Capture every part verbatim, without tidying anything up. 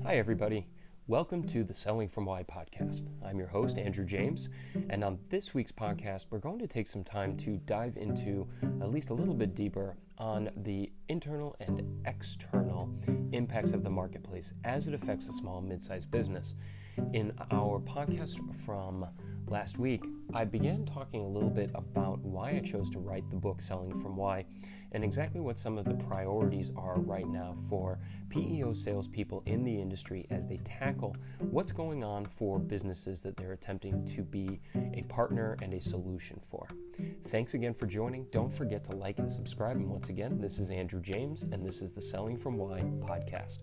Hi, everybody. Welcome to the Selling from Why podcast. I'm your host, Andrew James, and on this week's podcast, we're going to take some time to dive into at least a little bit deeper on the internal and external impacts of the marketplace as it affects a small and mid-sized business. In our podcast from last week, I began talking a little bit about why I chose to write the book Selling from Why and exactly what some of the priorities are right now for P E O salespeople in the industry as they tackle what's going on for businesses that they're attempting to be a partner and a solution for. Thanks again for joining. Don't forget to like and subscribe. And once again, this is Andrew James, and this is the Selling from Why podcast.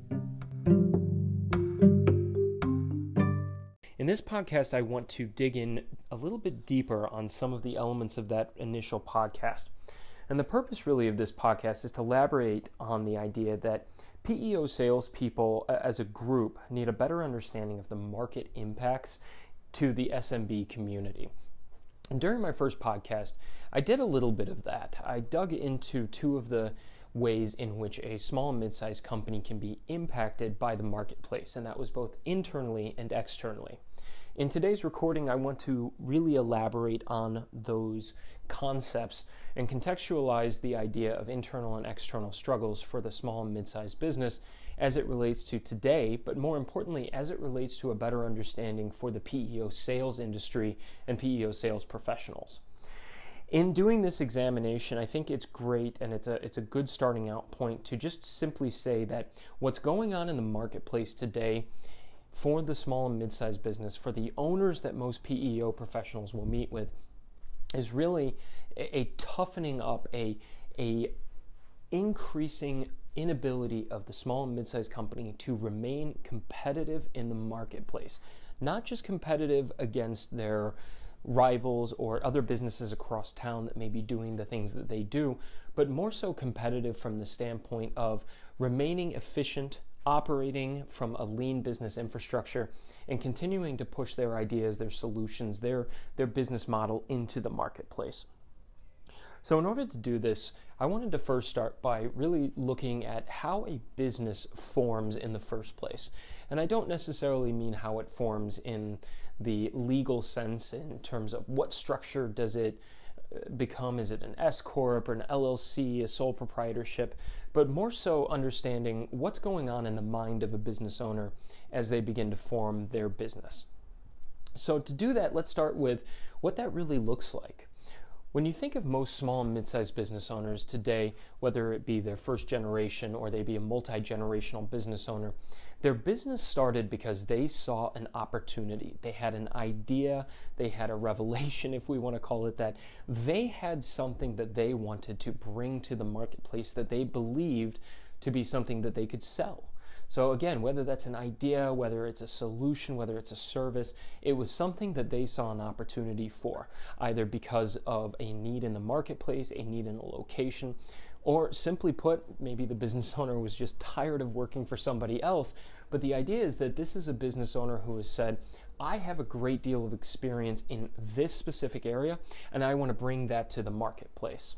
In this podcast, I want to dig in a little bit deeper on some of the elements of that initial podcast. And the purpose really of this podcast is to elaborate on the idea that P E O salespeople as a group need a better understanding of the market impacts to the S M B community. And during my first podcast, I did a little bit of that. I dug into two of the ways in which a small and mid-sized company can be impacted by the marketplace, and that was both internally and externally. In today's recording, I want to really elaborate on those concepts and contextualize the idea of internal and external struggles for the small and mid-sized business as it relates to today, but more importantly, as it relates to a better understanding for the P E O sales industry and P E O sales professionals. In doing this examination, I think it's great and it's a it's a good starting out point to just simply say that what's going on in the marketplace today for the small and mid-sized business, for the owners that most P E O professionals will meet with, is really a, a toughening up, a, a increasing inability of the small and mid-sized company to remain competitive in the marketplace. Not just competitive against their rivals or other businesses across town that may be doing the things that they do, but more so competitive from the standpoint of remaining efficient, operating from a lean business infrastructure, and continuing to push their ideas, their solutions, their, their business model into the marketplace. So in order to do this, I wanted to first start by really looking at how a business forms in the first place. And I don't necessarily mean how it forms in the legal sense in terms of what structure does it become. Is it an S corp or an L L C, a sole proprietorship? But more so understanding what's going on in the mind of a business owner as they begin to form their business. So to do that, let's start with what that really looks like. When you think of most small and mid-sized business owners today, whether it be their first generation or they be a multi-generational business owner, their business started because they saw an opportunity. They had an idea, they had a revelation, if we want to call it that. They had something that they wanted to bring to the marketplace that they believed to be something that they could sell. So again, whether that's an idea, whether it's a solution, whether it's a service, it was something that they saw an opportunity for, either because of a need in the marketplace, a need in a location, or simply put, maybe the business owner was just tired of working for somebody else. But the idea is that this is a business owner who has said, I have a great deal of experience in this specific area, and I want to bring that to the marketplace.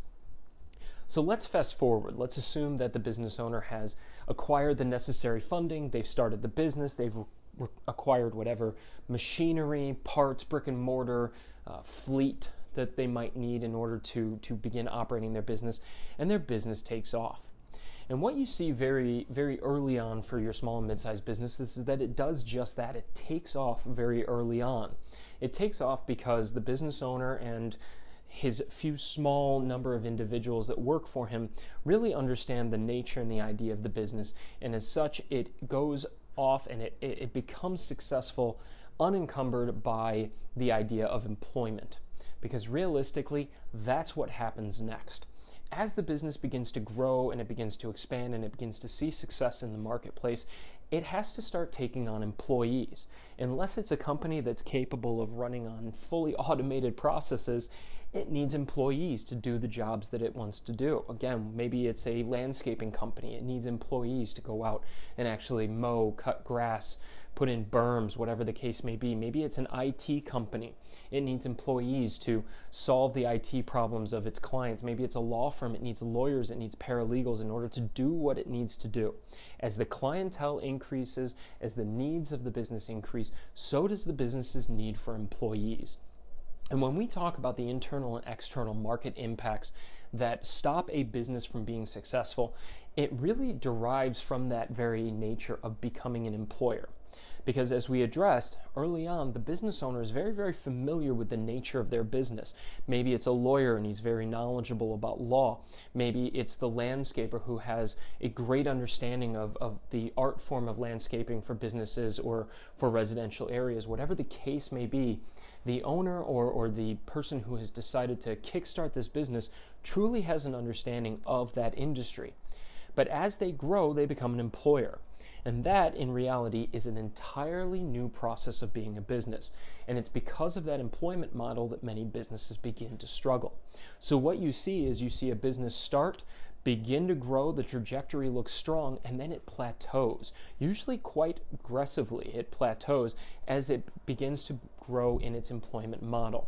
So let's fast forward. Let's assume that the business owner has acquired the necessary funding, they've started the business, they've re- acquired whatever machinery, parts, brick and mortar, uh, fleet that they might need in order to, to begin operating their business, and their business takes off. And what you see very, very early on for your small and mid-sized businesses is that it does just that. It takes off very early on. It takes off because the business owner and his few small number of individuals that work for him really understand the nature and the idea of the business, and as such it goes off and it, it becomes successful unencumbered by the idea of employment, because realistically that's what happens next. As the business begins to grow and it begins to expand and it begins to see success in the marketplace, it has to start taking on employees. Unless it's a company that's capable of running on fully automated processes, It needs employees to do the jobs that it wants to do. Again, maybe it's a landscaping company. It needs employees to go out and actually mow, cut grass, put in berms, whatever the case may be. Maybe it's an I T company. It needs employees to solve the I T problems of its clients. Maybe it's a law firm. It needs lawyers. It needs paralegals in order to do what it needs to do. As the clientele increases, as the needs of the business increase, so does the business's need for employees. And when we talk about the internal and external market impacts that stop a business from being successful, it really derives from that very nature of becoming an employer. Because as we addressed early on, the business owner is very, very familiar with the nature of their business. Maybe it's a lawyer and he's very knowledgeable about law. Maybe it's the landscaper who has a great understanding of, of the art form of landscaping for businesses or for residential areas. Whatever the case may be, the owner or, or the person who has decided to kickstart this business truly has an understanding of that industry. But as they grow, they become an employer. And that, in reality, is an entirely new process of being a business. And it's because of that employment model that many businesses begin to struggle. So what you see is you see a business start, begin to grow, the trajectory looks strong, and then it plateaus. Usually quite aggressively, it plateaus as it begins to grow in its employment model.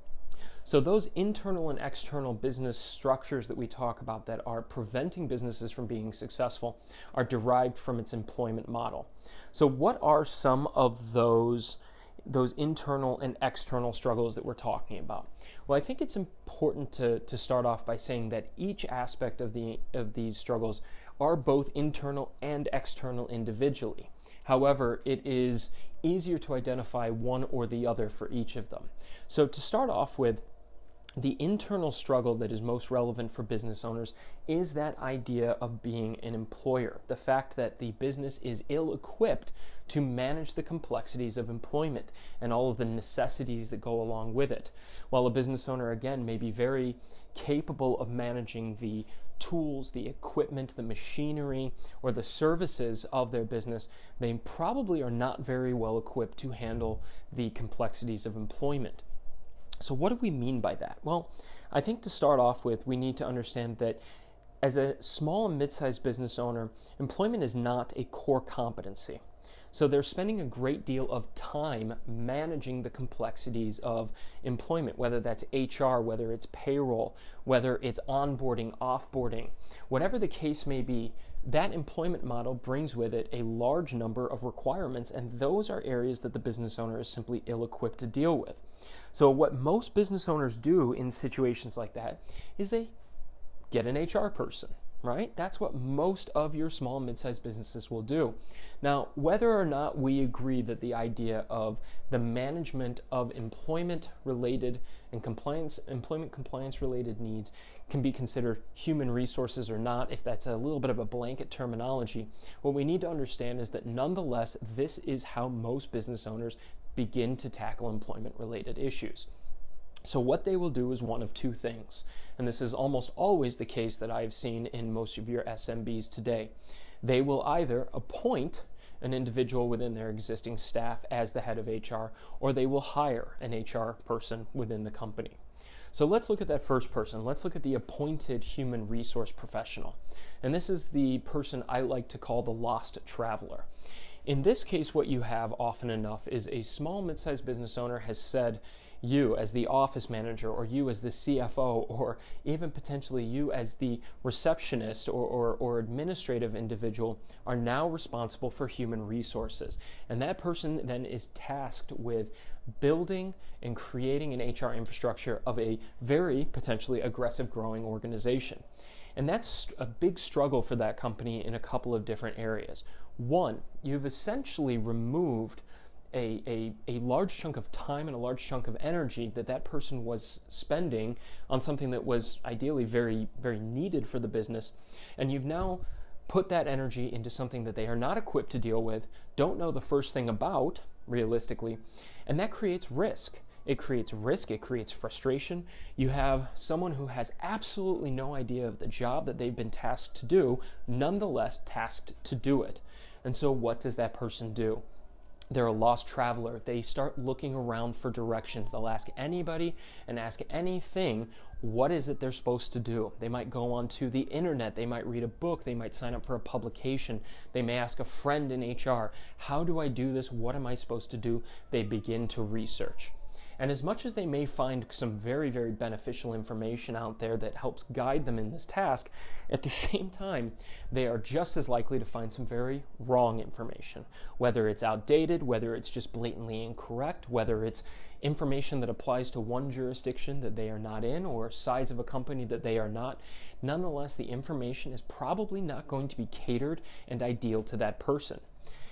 So those internal and external business structures that we talk about that are preventing businesses from being successful are derived from its employment model. So what are some of those those internal and external struggles that we're talking about? Well, I think it's important to, to start off by saying that each aspect of the of these struggles are both internal and external individually. However, it is easier to identify one or the other for each of them. So to start off with, the internal struggle that is most relevant for business owners is that idea of being an employer. The fact that the business is ill-equipped to manage the complexities of employment and all of the necessities that go along with it. While a business owner, again, may be very capable of managing the tools, the equipment, the machinery, or the services of their business, they probably are not very well equipped to handle the complexities of employment. So what do we mean by that? Well, I think to start off with, we need to understand that as a small and mid-sized business owner, employment is not a core competency. So they're spending a great deal of time managing the complexities of employment, whether that's H R, whether it's payroll, whether it's onboarding, offboarding, whatever the case may be. That employment model brings with it a large number of requirements, and those are areas that the business owner is simply ill-equipped to deal with. So what most business owners do in situations like that is they get an H R person, right? That's what most of your small and mid-sized businesses will do. Now, whether or not we agree that the idea of the management of employment-related and compliance, employment compliance-related needs can be considered human resources or not, if that's a little bit of a blanket terminology, what we need to understand is that nonetheless, this is how most business owners begin to tackle employment-related issues. So what they will do is one of two things, and this is almost always the case that I've seen in most of your S M Bs today. They will either appoint an individual within their existing staff as the head of H R, or they will hire an H R person within the company. So let's look at that first person. Let's look at the appointed human resource professional. And this is the person I like to call the lost traveler. In this case, what you have often enough is a small, mid-sized business owner has said, you as the office manager, or you as the C F O, or even potentially you as the receptionist or, or, or administrative individual are now responsible for human resources. And that person then is tasked with building and creating an H R infrastructure of a very potentially aggressive growing organization. And that's a big struggle for that company in a couple of different areas. One, you've essentially removed A, a, a large chunk of time and a large chunk of energy that that person was spending on something that was ideally very, very needed for the business. And you've now put that energy into something that they are not equipped to deal with, don't know the first thing about, realistically, and that creates risk. It creates risk, it creates frustration. You have someone who has absolutely no idea of the job that they've been tasked to do, nonetheless tasked to do it. And so what does that person do? they're a lost traveler. They start looking around for directions. They'll ask anybody and ask anything, what is it they're supposed to do? They might go onto the internet. They might read a book. They might sign up for a publication. They may ask a friend in H R, how do I do this? What am I supposed to do? They begin to research. And as much as they may find some very, very beneficial information out there that helps guide them in this task, at the same time, they are just as likely to find some very wrong information. Whether it's outdated, whether it's just blatantly incorrect, whether it's information that applies to one jurisdiction that they are not in or size of a company that they are not, nonetheless, the information is probably not going to be catered and ideal to that person.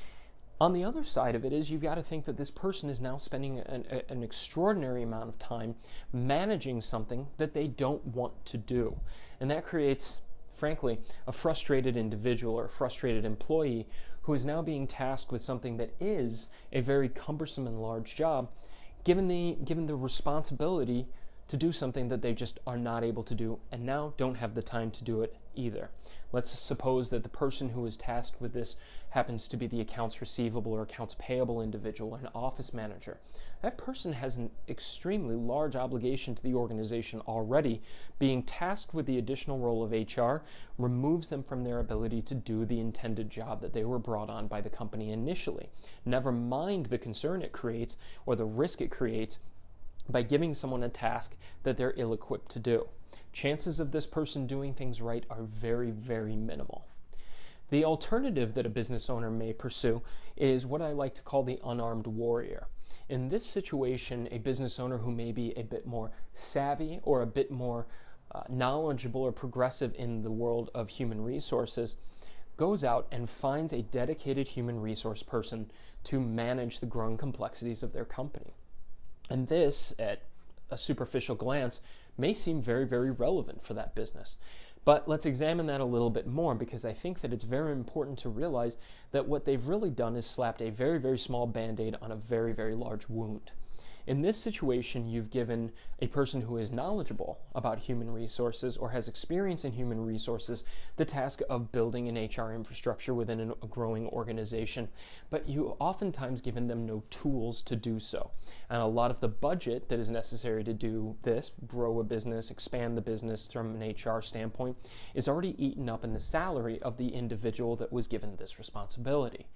On the other side of it is you've got to think that this person is now spending an, an extraordinary amount of time managing something that they don't want to do. And that creates, frankly, a frustrated individual or a frustrated employee who is now being tasked with something that is a very cumbersome and large job, given the, given the responsibility to do something that they just are not able to do and now don't have the time to do it either. Let's suppose that the person who is tasked with this happens to be the accounts receivable or accounts payable individual, an office manager. That person has an extremely large obligation to the organization already. Being tasked with the additional role of H R removes them from their ability to do the intended job that they were brought on by the company initially. Never mind the concern it creates or the risk it creates by giving someone a task that they're ill-equipped to do. Chances of this person doing things right are very, very minimal. The alternative that a business owner may pursue is what I like to call the unarmed warrior. In this situation, a business owner who may be a bit more savvy or a bit more uh, knowledgeable or progressive in the world of human resources goes out and finds a dedicated human resource person to manage the growing complexities of their company. And this, at a superficial glance, may seem very, very relevant for that business. But let's examine that a little bit more, because I think that it's very important to realize that what they've really done is slapped a very, very small band-aid on a very, very large wound. In this situation, you've given a person who is knowledgeable about human resources or has experience in human resources the task of building an H R infrastructure within a growing organization, but you oftentimes given them no tools to do so. And a lot of the budget that is necessary to do this, grow a business, expand the business from an H R standpoint, is already eaten up in the salary of the individual that was given this responsibility.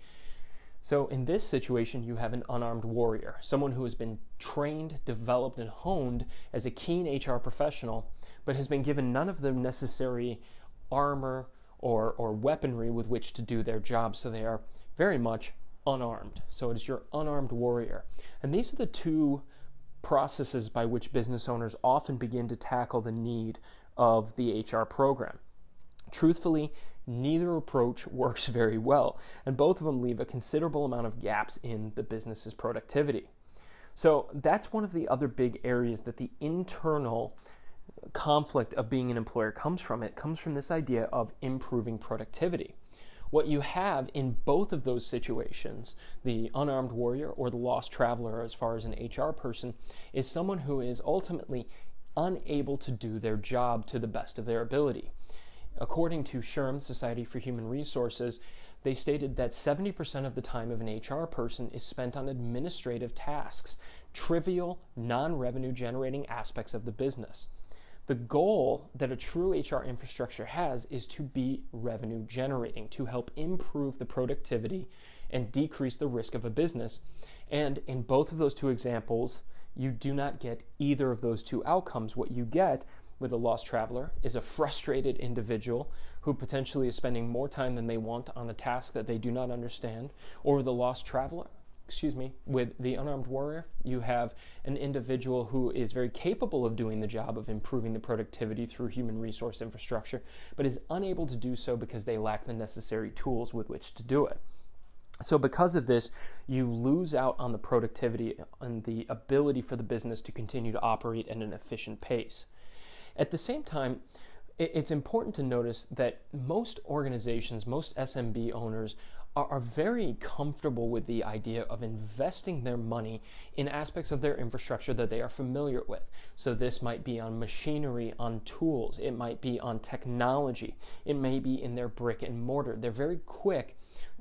So in this situation, you have an unarmed warrior, someone who has been trained, developed, and honed as a keen H R professional, but has been given none of the necessary armor or, or weaponry with which to do their job, so they are very much unarmed. So it is your unarmed warrior. And these are the two processes by which business owners often begin to tackle the need of the H R program. Truthfully, neither approach works very well, and both of them leave a considerable amount of gaps in the business's productivity. So that's one of the other big areas that the internal conflict of being an employer comes from. It comes from this idea of improving productivity. What you have in both of those situations, the unarmed warrior or the lost traveler as far as an H R person, is someone who is ultimately unable to do their job to the best of their ability. According to S H R M, Society for Human Resources, they stated that seventy percent of the time of an H R person is spent on administrative tasks, trivial, non-revenue generating aspects of the business. The goal that a true H R infrastructure has is to be revenue generating, to help improve the productivity and decrease the risk of a business. And in both of those two examples, you do not get either of those two outcomes. What you get with a lost traveler is a frustrated individual who potentially is spending more time than they want on a task that they do not understand. Or the lost traveler, excuse me, with the unarmed warrior, you have an individual who is very capable of doing the job of improving the productivity through human resource infrastructure, but is unable to do so because they lack the necessary tools with which to do it. So because of this, you lose out on the productivity and the ability for the business to continue to operate at an efficient pace. At the same time, it's important to notice that most organizations, most S M B owners are, are very comfortable with the idea of investing their money in aspects of their infrastructure that they are familiar with. So this might be on machinery, on tools, it might be on technology, it may be in their brick and mortar. They're very quick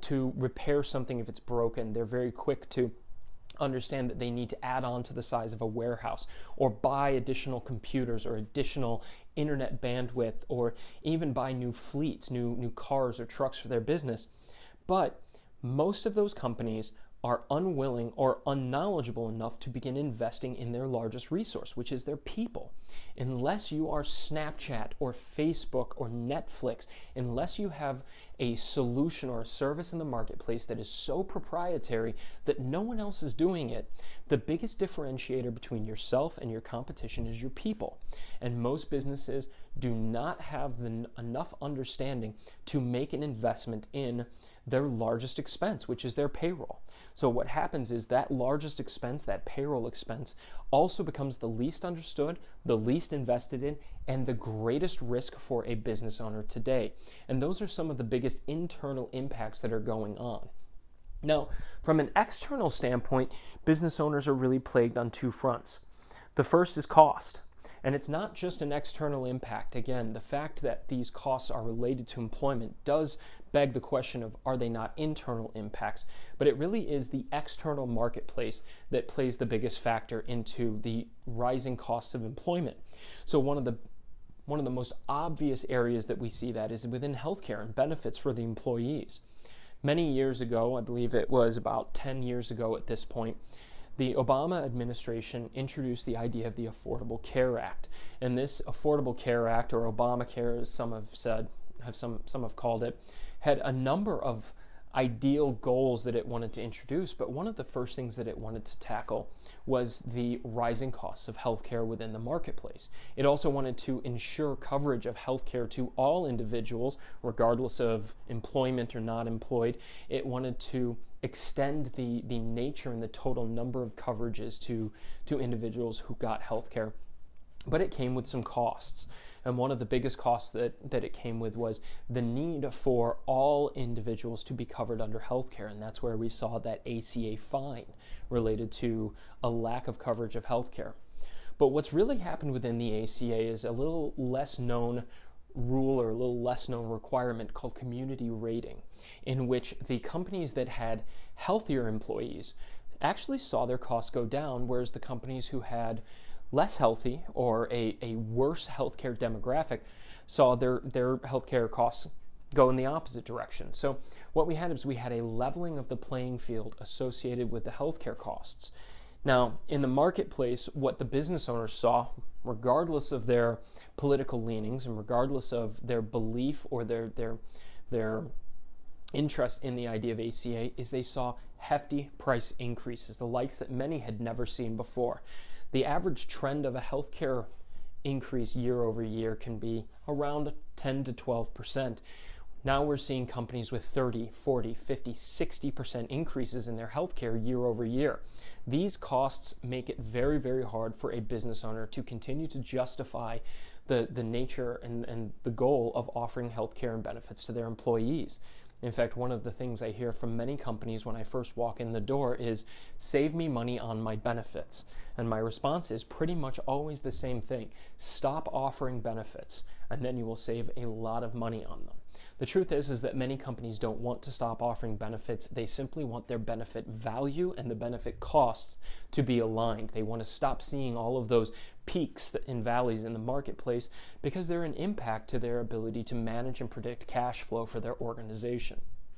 to repair something if it's broken. They're very quick to understand that they need to add on to the size of a warehouse or buy additional computers or additional internet bandwidth or even buy new fleets, new new cars or trucks for their business. But most of those companies are unwilling or unknowledgeable enough to begin investing in their largest resource, which is their people. Unless you are Snapchat or Facebook or Netflix, unless you have a solution or a service in the marketplace that is so proprietary that no one else is doing it, the biggest differentiator between yourself and your competition is your people. And most businesses do not have the, enough understanding to make an investment in their largest expense, which is their payroll. So what happens is that largest expense, that payroll expense, also becomes the least understood, the least invested in, and the greatest risk for a business owner today. And those are some of the biggest internal impacts that are going on. Now, from an external standpoint, business owners are really plagued on two fronts. The first is cost. And it's not just an external impact. Again, the fact that these costs are related to employment does beg the question of, are they not internal impacts? But it really is the external marketplace that plays the biggest factor into the rising costs of employment. So one of the one of the most obvious areas that we see that is within healthcare and benefits for the employees. Many years ago, I believe it was about ten years ago at this point, the Obama administration introduced the idea of the Affordable Care Act. And this Affordable Care Act, or Obamacare as some have said, have some, some have called it, had a number of ideal goals that it wanted to introduce, but one of the first things that it wanted to tackle was the rising costs of healthcare within the marketplace. It also wanted to ensure coverage of healthcare to all individuals, regardless of employment or not employed. It wanted to extend the, the nature and the total number of coverages to, to individuals who got healthcare. But it came with some costs. And one of the biggest costs that, that it came with was the need for all individuals to be covered under healthcare. And that's where we saw that A C A fine related to a lack of coverage of healthcare. But what's really happened within the A C A is a little less known rule or a little less known requirement called community rating, in which the companies that had healthier employees actually saw their costs go down, whereas the companies who had less healthy or a, a worse healthcare demographic saw their, their healthcare costs go in the opposite direction. So what we had is we had a leveling of the playing field associated with the healthcare costs. Now, in the marketplace, what the business owners saw, regardless of their political leanings and regardless of their belief or their their their interest in the idea of A C A, is they saw hefty price increases, the likes that many had never seen before. The average trend of a healthcare increase year over year can be around ten to twelve percent. Now we're seeing companies with thirty, forty, fifty, sixty percent increases in their healthcare year over year. These costs make it very, very hard for a business owner to continue to justify the, the nature and, and the goal of offering healthcare and benefits to their employees. In fact, one of the things I hear from many companies when I first walk in the door is, save me money on my benefits. And my response is pretty much always the same thing. Stop offering benefits, and then you will save a lot of money on them. The truth is, is that many companies don't want to stop offering benefits. They simply want their benefit value and the benefit costs to be aligned. They want to stop seeing all of those peaks and valleys in the marketplace because they're an impact to their ability to manage and predict cash flow for their organization.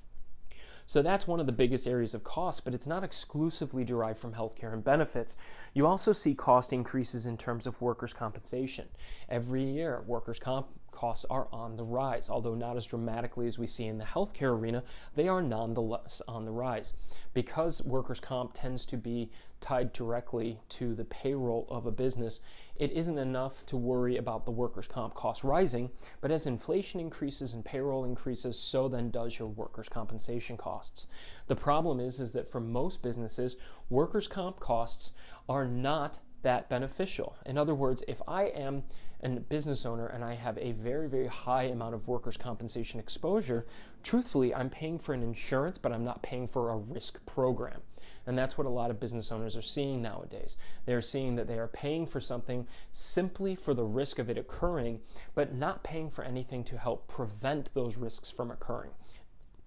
So that's one of the biggest areas of cost, but it's not exclusively derived from healthcare and benefits. You also see cost increases in terms of workers' compensation. Every year, workers' comp costs are on the rise, although not as dramatically as we see in the healthcare arena. They are nonetheless on the rise. Because workers' comp tends to be tied directly to the payroll of a business, it isn't enough to worry about the workers' comp costs rising, but as inflation increases and payroll increases, so then does your workers' compensation costs. The problem is, is that for most businesses, workers' comp costs are not that beneficial. In other words, if I am a business owner and I have a very, very high amount of workers' compensation exposure, truthfully, I'm paying for an insurance, but I'm not paying for a risk program. And that's what a lot of business owners are seeing nowadays. They're seeing that they are paying for something simply for the risk of it occurring, but not paying for anything to help prevent those risks from occurring.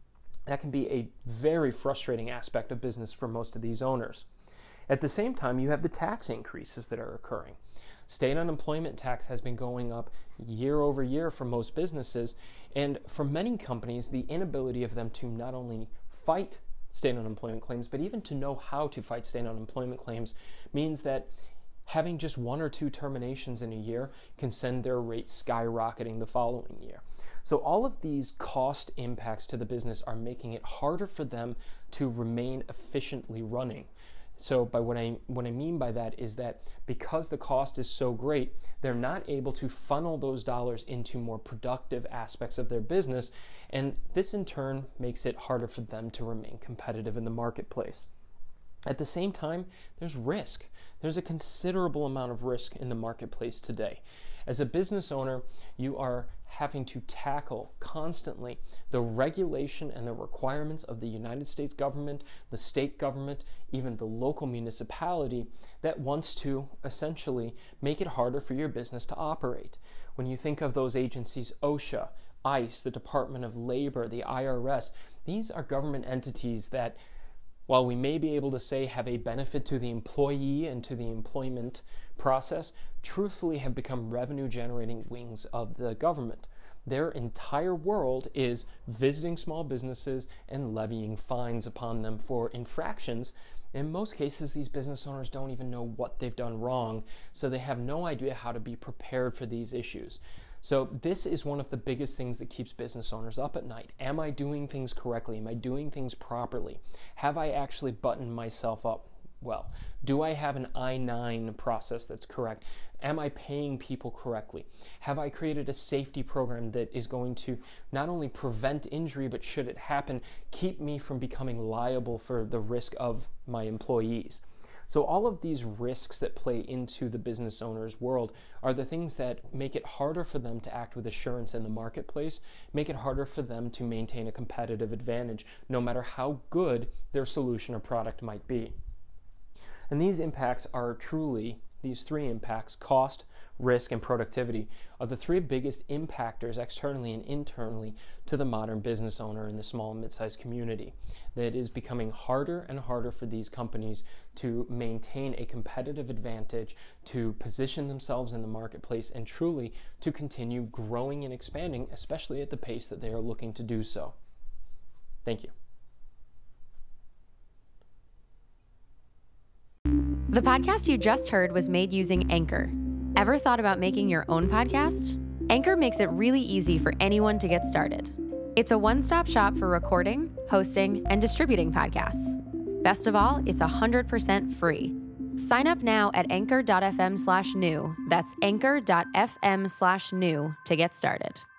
That can be a very frustrating aspect of business for most of these owners. At the same time, you have the tax increases that are occurring. State unemployment tax has been going up year over year for most businesses, and for many companies, the inability of them to not only fight state unemployment claims, but even to know how to fight state unemployment claims means that having just one or two terminations in a year can send their rates skyrocketing the following year. So all of these cost impacts to the business are making it harder for them to remain efficiently running. So by what I what I mean by that is that because the cost is so great, they're not able to funnel those dollars into more productive aspects of their business, and this in turn makes it harder for them to remain competitive in the marketplace. At the same time, there's risk. There's a considerable amount of risk in the marketplace today. As a business owner, you are having to tackle constantly the regulation and the requirements of the United States government, the state government, even the local municipality that wants to essentially make it harder for your business to operate. When you think of those agencies, OSHA, ICE, the Department of Labor, the I R S, these are government entities that, while we may be able to say have a benefit to the employee and to the employment process, truthfully have become revenue-generating wings of the government. Their entire world is visiting small businesses and levying fines upon them for infractions. In most cases, these business owners don't even know what they've done wrong, so they have no idea how to be prepared for these issues. So this is one of the biggest things that keeps business owners up at night. Am I doing things correctly? Am I doing things properly? Have I actually buttoned myself up well? Do I have an I nine process that's correct? Am I paying people correctly? Have I created a safety program that is going to not only prevent injury, but should it happen, keep me from becoming liable for the risk of my employees? So all of these risks that play into the business owner's world are the things that make it harder for them to act with assurance in the marketplace, make it harder for them to maintain a competitive advantage, no matter how good their solution or product might be. And these impacts are truly, these three impacts, cost, risk, and productivity, are the three biggest impactors externally and internally to the modern business owner in the small and mid-sized community. That it is becoming harder and harder for these companies to maintain a competitive advantage, to position themselves in the marketplace, and truly to continue growing and expanding, especially at the pace that they are looking to do so. Thank you. The podcast you just heard was made using Anchor. Ever thought about making your own podcast? Anchor makes it really easy for anyone to get started. It's a one-stop shop for recording, hosting, and distributing podcasts. Best of all, it's one hundred percent free. Sign up now at anchor dot f m slash new. That's anchor dot f m slash new to get started.